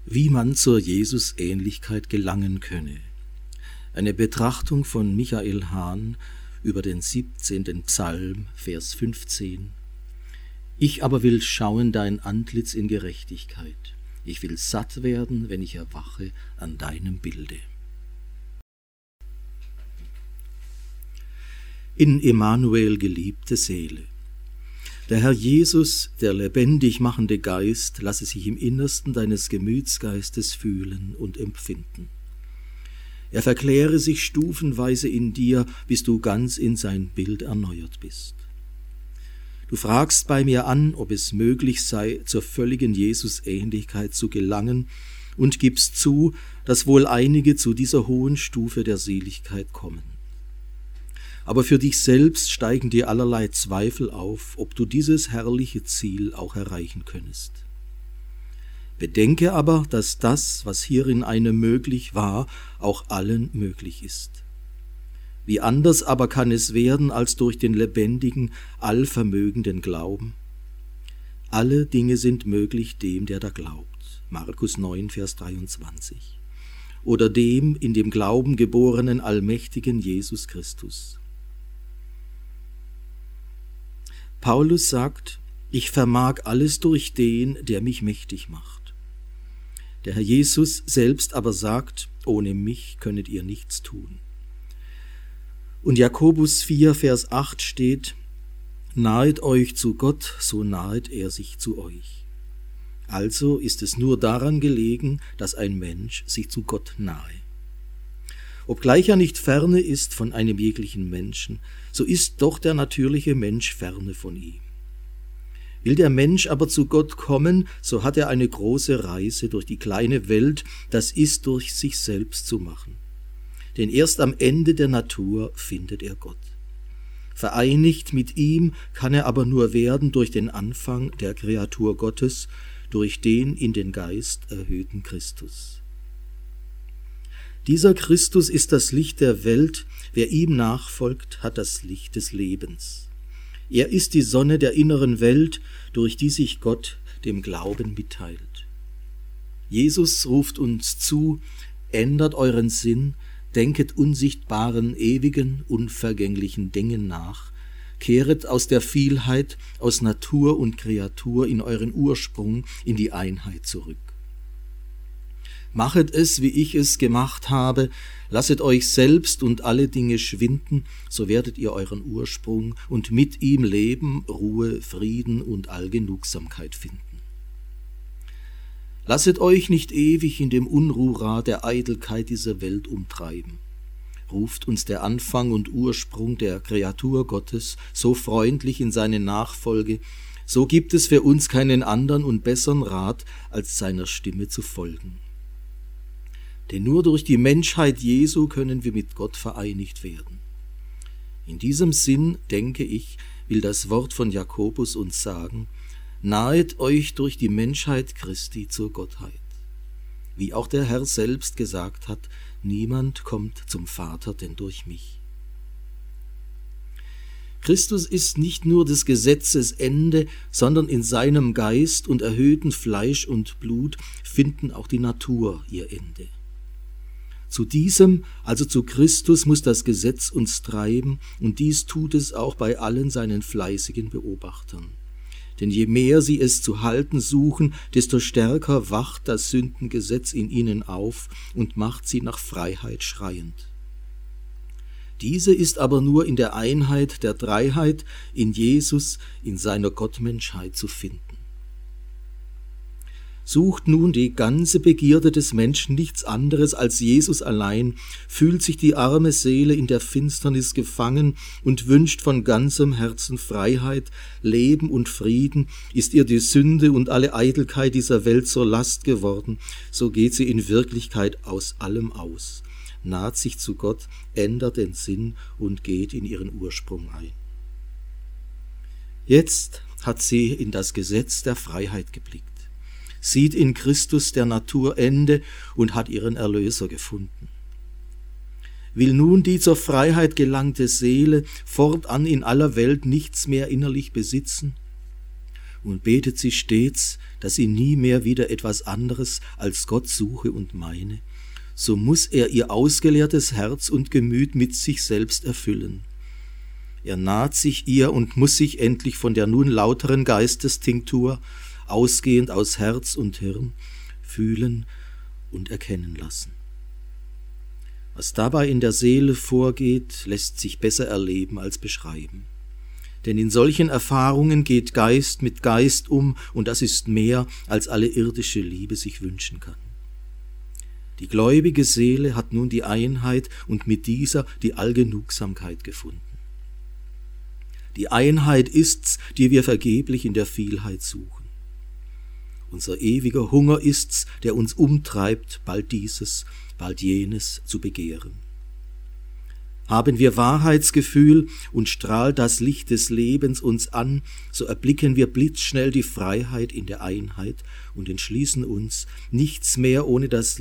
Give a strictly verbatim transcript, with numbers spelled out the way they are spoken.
Wie man zur Jesusähnlichkeit gelangen könne. Eine Betrachtung von Michael Hahn über den siebzehnten Psalm, Vers fünfzehn. Ich aber will schauen dein Antlitz in Gerechtigkeit. Ich will satt werden, wenn ich erwache an deinem Bilde. In Emmanuel geliebte Seele. Der Herr Jesus, der lebendig machende Geist, lasse sich im Innersten deines Gemütsgeistes fühlen und empfinden. Er verkläre sich stufenweise in dir, bis du ganz in sein Bild erneuert bist. Du fragst bei mir an, ob es möglich sei, zur völligen Jesusähnlichkeit zu gelangen, und gibst zu, dass wohl einige zu dieser hohen Stufe der Seligkeit kommen. Aber für dich selbst steigen dir allerlei Zweifel auf, ob du dieses herrliche Ziel auch erreichen könntest. Bedenke aber, dass das, was hierin einem möglich war, auch allen möglich ist. Wie anders aber kann es werden als durch den lebendigen, allvermögenden Glauben? Alle Dinge sind möglich dem, der da glaubt. Markus neun, Vers dreiundzwanzig. Oder dem in dem Glauben geborenen, allmächtigen Jesus Christus. Paulus sagt, ich vermag alles durch den, der mich mächtig macht. Der Herr Jesus selbst aber sagt, ohne mich könnet ihr nichts tun. Und Jakobus vier, Vers acht steht, nahet euch zu Gott, so nahet er sich zu euch. Also ist es nur daran gelegen, dass ein Mensch sich zu Gott nahe. Obgleich er nicht ferne ist von einem jeglichen Menschen, so ist doch der natürliche Mensch ferne von ihm. Will der Mensch aber zu Gott kommen, so hat er eine große Reise durch die kleine Welt, das ist durch sich selbst zu machen. Denn erst am Ende der Natur findet er Gott. Vereinigt mit ihm kann er aber nur werden durch den Anfang der Kreatur Gottes, durch den in den Geist erhöhten Christus. Dieser Christus ist das Licht der Welt, wer ihm nachfolgt, hat das Licht des Lebens. Er ist die Sonne der inneren Welt, durch die sich Gott dem Glauben mitteilt. Jesus ruft uns zu, ändert euren Sinn, denket unsichtbaren, ewigen, unvergänglichen Dingen nach, kehret aus der Vielheit, aus Natur und Kreatur in euren Ursprung, in die Einheit zurück. Machet es, wie ich es gemacht habe, lasset euch selbst und alle Dinge schwinden, so werdet ihr euren Ursprung und mit ihm Leben, Ruhe, Frieden und Allgenugsamkeit finden. Lasset euch nicht ewig in dem Unruhrad der Eitelkeit dieser Welt umtreiben. Ruft uns der Anfang und Ursprung der Kreatur Gottes so freundlich in seine Nachfolge, so gibt es für uns keinen anderen und besseren Rat, als seiner Stimme zu folgen. Denn nur durch die Menschheit Jesu können wir mit Gott vereinigt werden. In diesem Sinn, denke ich, will das Wort von Jakobus uns sagen, nahet euch durch die Menschheit Christi zur Gottheit. Wie auch der Herr selbst gesagt hat, niemand kommt zum Vater denn durch mich. Christus ist nicht nur des Gesetzes Ende, sondern in seinem Geist und erhöhten Fleisch und Blut finden auch die Natur ihr Ende. Zu diesem, also zu Christus, muss das Gesetz uns treiben, und dies tut es auch bei allen seinen fleißigen Beobachtern. Denn je mehr sie es zu halten suchen, desto stärker wacht das Sündengesetz in ihnen auf und macht sie nach Freiheit schreiend. Diese ist aber nur in der Einheit der Dreiheit, in Jesus, in seiner Gottmenschheit zu finden. Sucht nun die ganze Begierde des Menschen nichts anderes als Jesus allein, fühlt sich die arme Seele in der Finsternis gefangen und wünscht von ganzem Herzen Freiheit, Leben und Frieden, ist ihr die Sünde und alle Eitelkeit dieser Welt zur Last geworden, so geht sie in Wirklichkeit aus allem aus, naht sich zu Gott, ändert den Sinn und geht in ihren Ursprung ein. Jetzt hat sie in das Gesetz der Freiheit geblickt, sieht in Christus der Natur Ende und hat ihren Erlöser gefunden. Will nun die zur Freiheit gelangte Seele fortan in aller Welt nichts mehr innerlich besitzen? Und betet sie stets, dass sie nie mehr wieder etwas anderes als Gott suche und meine, so muss er ihr ausgeleertes Herz und Gemüt mit sich selbst erfüllen. Er naht sich ihr und muss sich endlich von der nun lauteren Geistestinktur, ausgehend aus Herz und Hirn, fühlen und erkennen lassen. Was dabei in der Seele vorgeht, lässt sich besser erleben als beschreiben. Denn in solchen Erfahrungen geht Geist mit Geist um, und das ist mehr, als alle irdische Liebe sich wünschen kann. Die gläubige Seele hat nun die Einheit und mit dieser die Allgenugsamkeit gefunden. Die Einheit ist's, die wir vergeblich in der Vielheit suchen. Unser ewiger Hunger ist's, der uns umtreibt, bald dieses, bald jenes zu begehren. Haben wir Wahrheitsgefühl und strahlt das Licht des Lebens uns an, so erblicken wir blitzschnell die Freiheit in der Einheit und entschließen uns, nichts mehr ohne das